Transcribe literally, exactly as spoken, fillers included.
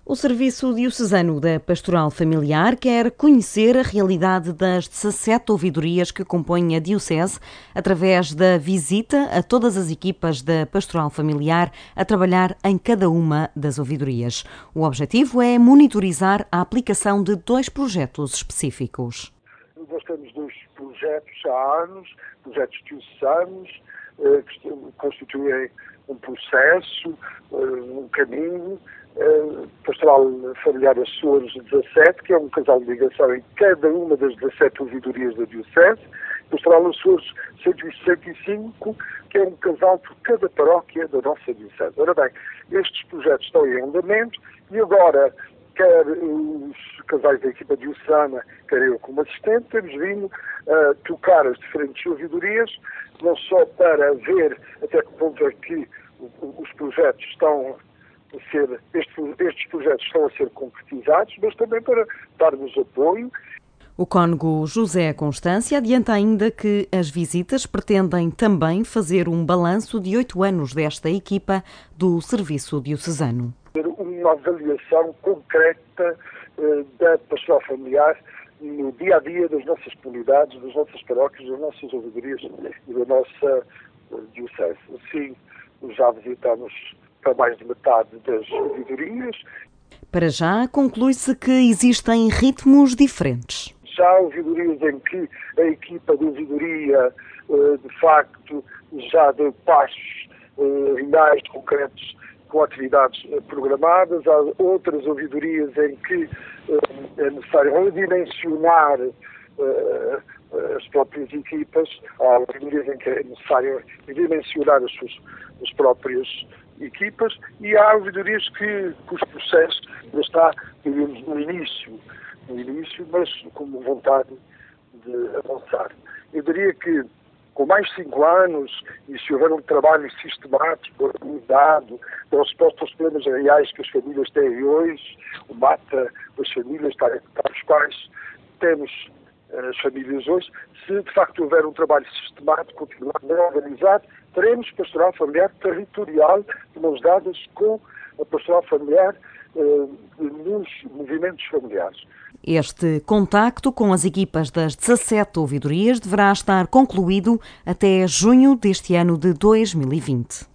O Serviço Diocesano da Pastoral Familiar quer conhecer a realidade das dezassete ouvidorias que compõem a Diocese através da visita a todas as equipas da Pastoral Familiar a trabalhar em cada uma das ouvidorias. O objetivo é monitorizar a aplicação de dois projetos específicos. Nós temos dois projetos há anos, projetos diocesanos, que constituem um processo, um caminho. Pastoral Familiar Açores dezassete, que é um casal de ligação em cada uma das dezassete ouvidorias da Diocese. Pastoral Açores cento e sessenta e cinco, que é um casal por cada paróquia da nossa Diocese. Ora bem, estes projetos estão em andamento e agora, quer os casais da equipa diocesana, quer eu como assistente, temos vindo a tocar as diferentes ouvidorias, não só para ver até que ponto é que os projetos estão a ser, estes, estes projetos estão a ser concretizados, mas também para darmos apoio. O cônego José Constância adianta ainda que as visitas pretendem também fazer um balanço de oito anos desta equipa do Serviço Diocesano. Uma avaliação concreta eh, da pastoral familiar no dia-a-dia das nossas comunidades, das nossas paróquias, das nossas ouvidorias e da nossa eh, Diocese. Assim, já visitamos para mais de metade das ouvidorias. Para já, conclui-se que existem ritmos diferentes. Já há ouvidorias em que a equipa de ouvidoria, de facto, já deu passos reais, concretos, com atividades programadas. Há outras ouvidorias em que é necessário redimensionar as próprias equipas. Há ouvidorias em que é necessário redimensionar as suas as próprias equipas e há ouvidorias que, que os processos já está, digamos, no início, no início, mas com vontade de avançar. Eu diria que com mais de cinco anos, e se houver um trabalho sistemático, organizado, da resposta aos problemas reais que as famílias têm hoje, o mata das famílias para os quais temos as famílias hoje, se de facto houver um trabalho sistemático, continuado, bem organizado, teremos pastoral familiar territorial de mãos dadas com a pastoral familiar eh, nos movimentos familiares. Este contacto com as equipas das dezassete ouvidorias deverá estar concluído até junho deste ano de dois mil e vinte.